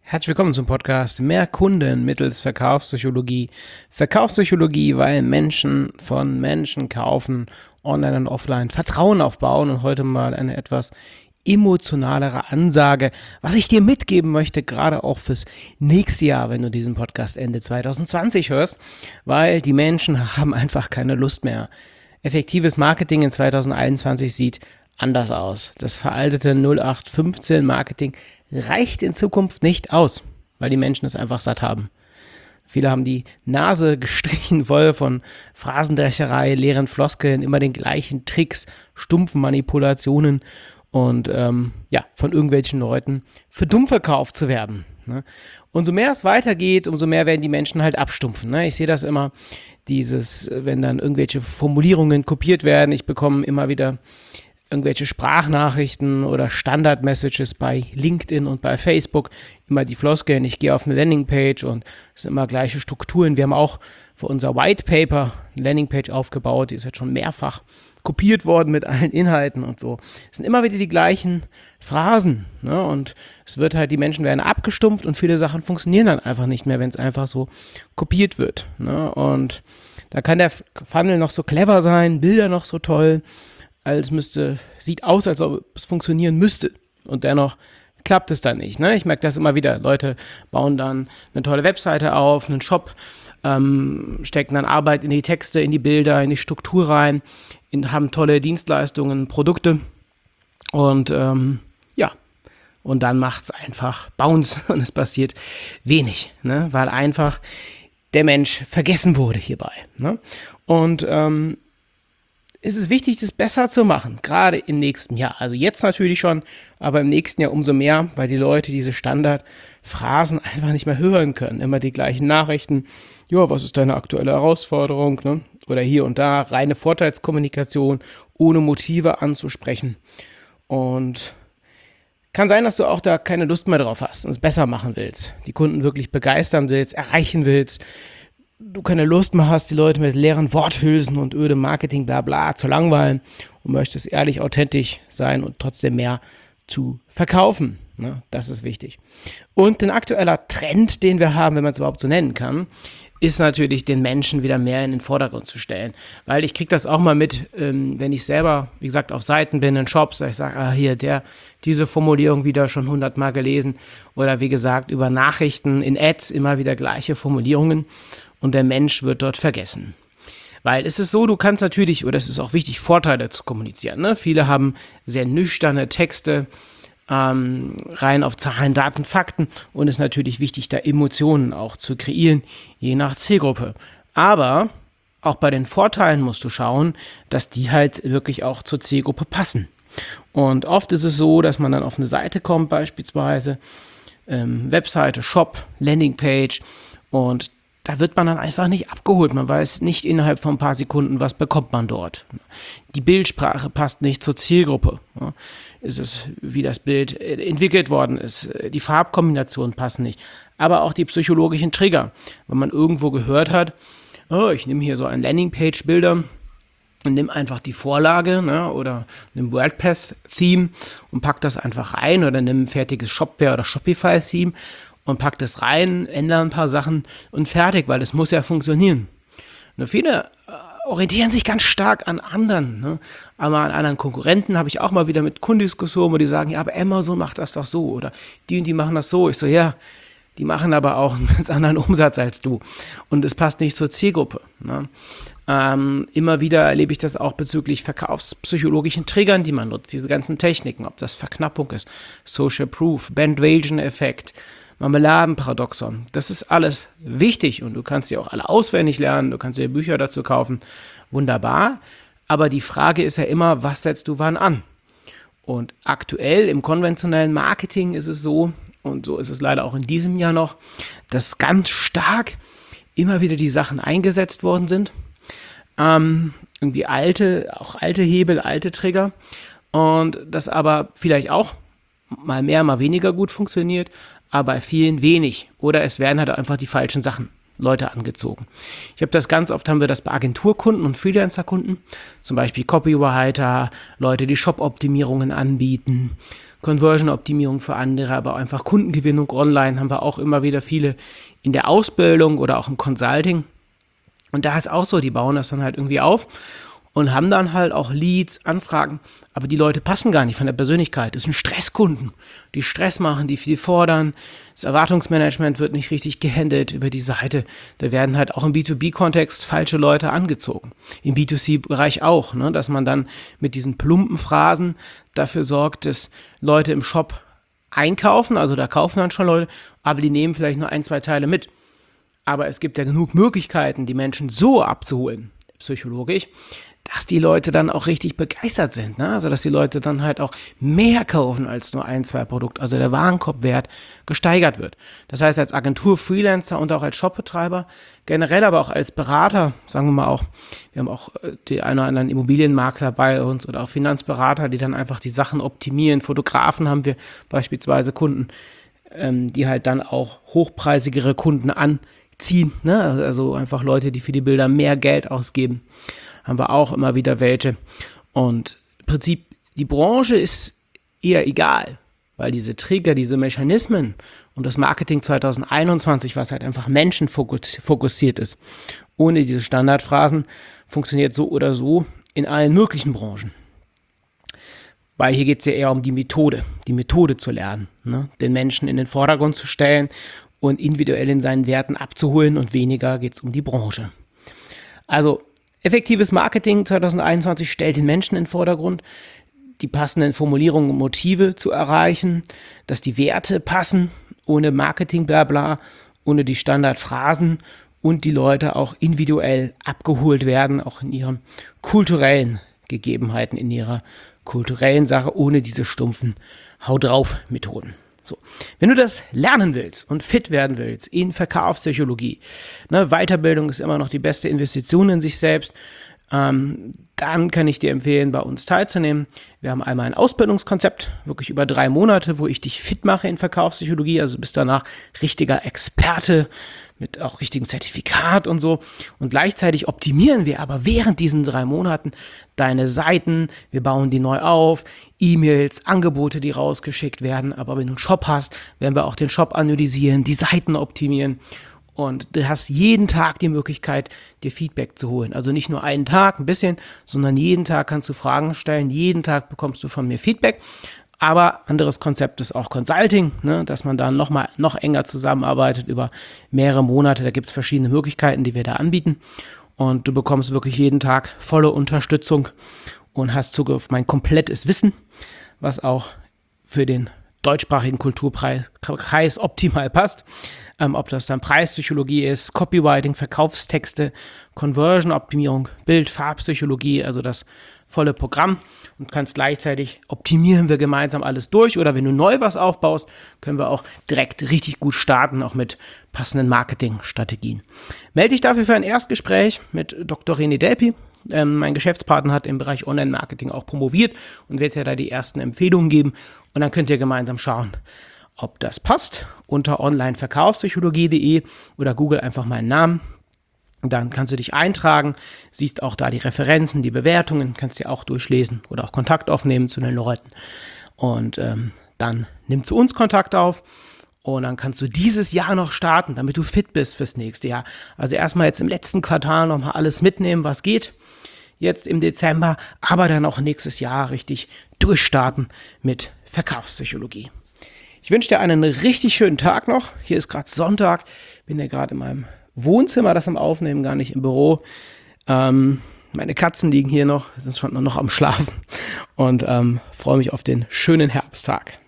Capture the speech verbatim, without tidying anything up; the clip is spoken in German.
Herzlich willkommen zum Podcast Mehr Kunden mittels Verkaufspsychologie. Verkaufspsychologie, weil Menschen von Menschen kaufen, online und offline, Vertrauen aufbauen und heute mal eine etwas emotionalere Ansage, was ich dir mitgeben möchte, gerade auch fürs nächste Jahr, wenn du diesen Podcast Ende zwanzig zwanzig hörst, weil die Menschen haben einfach keine Lust mehr. Effektives Marketing in zwanzig einundzwanzig sieht anders aus. Das veraltete null acht fünfzehn Marketing reicht in Zukunft nicht aus, weil die Menschen es einfach satt haben. Viele haben die Nase gestrichen voll von Phrasendrescherei, leeren Floskeln, immer den gleichen Tricks, stumpfen Manipulationen und ähm, ja, von irgendwelchen Leuten für dumm verkauft zu werden. Ne? Und so mehr es weitergeht, umso mehr werden die Menschen halt abstumpfen. Ne? Ich sehe das immer, dieses, wenn dann irgendwelche Formulierungen kopiert werden, ich bekomme immer wieder irgendwelche Sprachnachrichten oder Standard-Messages bei LinkedIn und bei Facebook, immer die Floskeln, ich gehe auf eine Landingpage und es sind immer gleiche Strukturen. Wir haben auch für unser White Paper eine Landingpage aufgebaut, die ist jetzt schon mehrfach kopiert worden mit allen Inhalten und so. Es sind immer wieder die gleichen Phrasen, ne? Und es wird halt, die Menschen werden abgestumpft und viele Sachen funktionieren dann einfach nicht mehr, wenn es einfach so kopiert wird, ne? Und da kann der Funnel noch so clever sein, Bilder noch so toll, als müsste, sieht aus, als ob es funktionieren müsste. Und dennoch klappt es dann nicht. Ne? Ich merke das immer wieder. Leute bauen dann eine tolle Webseite auf, einen Shop, ähm, stecken dann Arbeit in die Texte, in die Bilder, in die Struktur rein, in, haben tolle Dienstleistungen, Produkte und ähm, ja, und dann macht es einfach Bounce und es passiert wenig, ne? Weil einfach der Mensch vergessen wurde hierbei. Ne? Und ähm, es ist wichtig, das besser zu machen, gerade im nächsten Jahr. Also jetzt natürlich schon, aber im nächsten Jahr umso mehr, weil die Leute diese Standardphrasen einfach nicht mehr hören können. Immer die gleichen Nachrichten. Ja, was ist deine aktuelle Herausforderung? Ne? Oder hier und da, reine Vorteilskommunikation, ohne Motive anzusprechen. Und kann sein, dass du auch da keine Lust mehr drauf hast und es besser machen willst. Die Kunden wirklich begeistern willst, erreichen willst. Du keine Lust mehr hast, die Leute mit leeren Worthülsen und ödem Marketing bla bla zu langweilen und möchtest ehrlich authentisch sein und trotzdem mehr zu verkaufen. Ne? Das ist wichtig. Und ein aktueller Trend, den wir haben, wenn man es überhaupt so nennen kann, ist natürlich, den Menschen wieder mehr in den Vordergrund zu stellen. Weil ich kriege das auch mal mit, ähm, wenn ich selber, wie gesagt, auf Seiten bin, in Shops, ich sage, ah, hier, der, diese Formulierung wieder schon hundertmal gelesen. Oder wie gesagt, über Nachrichten in Ads immer wieder gleiche Formulierungen. Und der Mensch wird dort vergessen. Weil es ist so, du kannst natürlich, oder es ist auch wichtig, Vorteile zu kommunizieren. Ne? Viele haben sehr nüchterne Texte, ähm, rein auf Zahlen, Daten, Fakten. Und es ist natürlich wichtig, da Emotionen auch zu kreieren, je nach Zielgruppe. Aber auch bei den Vorteilen musst du schauen, dass die halt wirklich auch zur Zielgruppe passen. Und oft ist es so, dass man dann auf eine Seite kommt, beispielsweise ähm, Webseite, Shop, Landingpage, und da wird man dann einfach nicht abgeholt. Man weiß nicht innerhalb von ein paar Sekunden, was bekommt man dort. Die Bildsprache passt nicht zur Zielgruppe. Ist es, wie das Bild entwickelt worden ist. Die Farbkombinationen passen nicht. Aber auch die psychologischen Trigger. Wenn man irgendwo gehört hat, oh, ich nehme hier so ein Landingpage-Bilder und nimm einfach die Vorlage, ne, oder nimm WordPress-Theme und pack das einfach rein oder nimm ein fertiges Shopware oder Shopify-Theme und pack das rein, ändere ein paar Sachen und fertig, weil das muss ja funktionieren. Nur viele äh, orientieren sich ganz stark an anderen, ne? Aber an anderen Konkurrenten habe ich auch mal wieder mit Kundendiskussionen, wo die sagen, ja, aber Amazon macht das doch so oder die und die machen das so. Ich so, ja, die machen aber auch einen ganz anderen Umsatz als du und es passt nicht zur Zielgruppe. Ne? Ähm, immer wieder erlebe ich das auch bezüglich verkaufspsychologischen Triggern, die man nutzt, diese ganzen Techniken, ob das Verknappung ist, Social Proof, Bandwagon-Effekt, Marmeladenparadoxon. Das ist alles wichtig und du kannst die auch alle auswendig lernen, du kannst dir Bücher dazu kaufen, wunderbar. Aber die Frage ist ja immer, was setzt du wann an? Und aktuell im konventionellen Marketing ist es so, und so ist es leider auch in diesem Jahr noch, dass ganz stark immer wieder die Sachen eingesetzt worden sind. Ähm, irgendwie alte, auch alte Hebel, alte Trigger. Und das aber vielleicht auch mal mehr, mal weniger gut funktioniert, aber bei vielen wenig. Oder es werden halt einfach die falschen Sachen, Leute angezogen. Ich habe das ganz oft, haben wir das bei Agenturkunden und Freelancer-Kunden, zum Beispiel Copywriter, Leute, die Shop-Optimierungen anbieten, Conversion-Optimierung für andere, aber einfach Kundengewinnung online haben wir auch immer wieder viele in der Ausbildung oder auch im Consulting. Und da ist auch so, die bauen das dann halt irgendwie auf und haben dann halt auch Leads, Anfragen, aber die Leute passen gar nicht von der Persönlichkeit. Das sind Stresskunden, die Stress machen, die viel fordern. Das Erwartungsmanagement wird nicht richtig gehandelt über die Seite. Da werden halt auch im B zwei B-Kontext falsche Leute angezogen. Im B zwei C-Bereich auch, ne, dass man dann mit diesen plumpen Phrasen dafür sorgt, dass Leute im Shop einkaufen, also da kaufen dann schon Leute, aber die nehmen vielleicht nur ein, zwei Teile mit. Aber es gibt ja genug Möglichkeiten, die Menschen so abzuholen, psychologisch, dass die Leute dann auch richtig begeistert sind, ne? Also dass die Leute dann halt auch mehr kaufen als nur ein, zwei Produkte, also der Warenkorbwert gesteigert wird. Das heißt, als Agentur, Freelancer und auch als Shopbetreiber, generell aber auch als Berater, sagen wir mal auch, wir haben auch die einen oder anderen Immobilienmakler bei uns oder auch Finanzberater, die dann einfach die Sachen optimieren. Fotografen haben wir beispielsweise Kunden, ähm, die halt dann auch hochpreisigere Kunden anziehen, ne? Also einfach Leute, die für die Bilder mehr Geld ausgeben. Haben wir auch immer wieder welche. Und im Prinzip, die Branche ist eher egal, weil diese Trigger, diese Mechanismen und das Marketing zwanzig einundzwanzig, was halt einfach menschenfokussiert ist, ohne diese Standardphrasen, funktioniert so oder so in allen möglichen Branchen. Weil hier geht es ja eher um die Methode, die Methode zu lernen, ne? Den Menschen in den Vordergrund zu stellen und individuell in seinen Werten abzuholen und weniger geht es um die Branche. Also, effektives Marketing zwanzig einundzwanzig stellt den Menschen in den Vordergrund, die passenden Formulierungen und Motive zu erreichen, dass die Werte passen, ohne Marketing, bla bla, ohne die Standardphrasen und die Leute auch individuell abgeholt werden, auch in ihren kulturellen Gegebenheiten, in ihrer kulturellen Sache, ohne diese stumpfen Hau-drauf-Methoden. So. Wenn du das lernen willst und fit werden willst in Verkaufspsychologie, ne, Weiterbildung ist immer noch die beste Investition in sich selbst, ähm, dann kann ich dir empfehlen, bei uns teilzunehmen. Wir haben einmal ein Ausbildungskonzept, wirklich über drei Monate, wo ich dich fit mache in Verkaufspsychologie, also bist danach richtiger Experte mit auch richtigem Zertifikat und so. Und gleichzeitig optimieren wir aber während diesen drei Monaten deine Seiten, wir bauen die neu auf, E-Mails, Angebote, die rausgeschickt werden. Aber wenn du einen Shop hast, werden wir auch den Shop analysieren, die Seiten optimieren. Und du hast jeden Tag die Möglichkeit, dir Feedback zu holen. Also nicht nur einen Tag, ein bisschen, sondern jeden Tag kannst du Fragen stellen. Jeden Tag bekommst du von mir Feedback. Aber anderes Konzept ist auch Consulting, ne, dass man dann noch mal noch enger zusammenarbeitet über mehrere Monate. Da gibt es verschiedene Möglichkeiten, die wir da anbieten. Und du bekommst wirklich jeden Tag volle Unterstützung und hast Zugriff auf mein komplettes Wissen, was auch für den deutschsprachigen Kulturkreis optimal passt. Ähm, ob das dann Preispsychologie ist, Copywriting, Verkaufstexte, Conversion-Optimierung, Bild-, Farbpsychologie, also das volle Programm, und kannst gleichzeitig optimieren wir gemeinsam alles durch, oder wenn du neu was aufbaust, können wir auch direkt richtig gut starten, auch mit passenden Marketingstrategien. Melde dich dafür für ein Erstgespräch mit Doktor René Delpy. Ähm, mein Geschäftspartner hat im Bereich Online-Marketing auch promoviert und wird ja da die ersten Empfehlungen geben, und dann könnt ihr gemeinsam schauen, ob das passt, unter online verkaufspsychologie punkt de oder google einfach meinen Namen. Dann kannst du dich eintragen, siehst auch da die Referenzen, die Bewertungen, kannst dir auch durchlesen oder auch Kontakt aufnehmen zu den Leuten. Und ähm, dann nimm zu uns Kontakt auf und dann kannst du dieses Jahr noch starten, damit du fit bist fürs nächste Jahr. Also erstmal jetzt im letzten Quartal nochmal alles mitnehmen, was geht, jetzt im Dezember, aber dann auch nächstes Jahr richtig durchstarten mit Verkaufspsychologie. Ich wünsche dir einen richtig schönen Tag noch. Hier ist gerade Sonntag, bin ja gerade in meinem Wohnzimmer, das am Aufnehmen, gar nicht im Büro. Ähm, meine Katzen liegen hier noch, sind schon noch am Schlafen, und ähm, freue mich auf den schönen Herbsttag.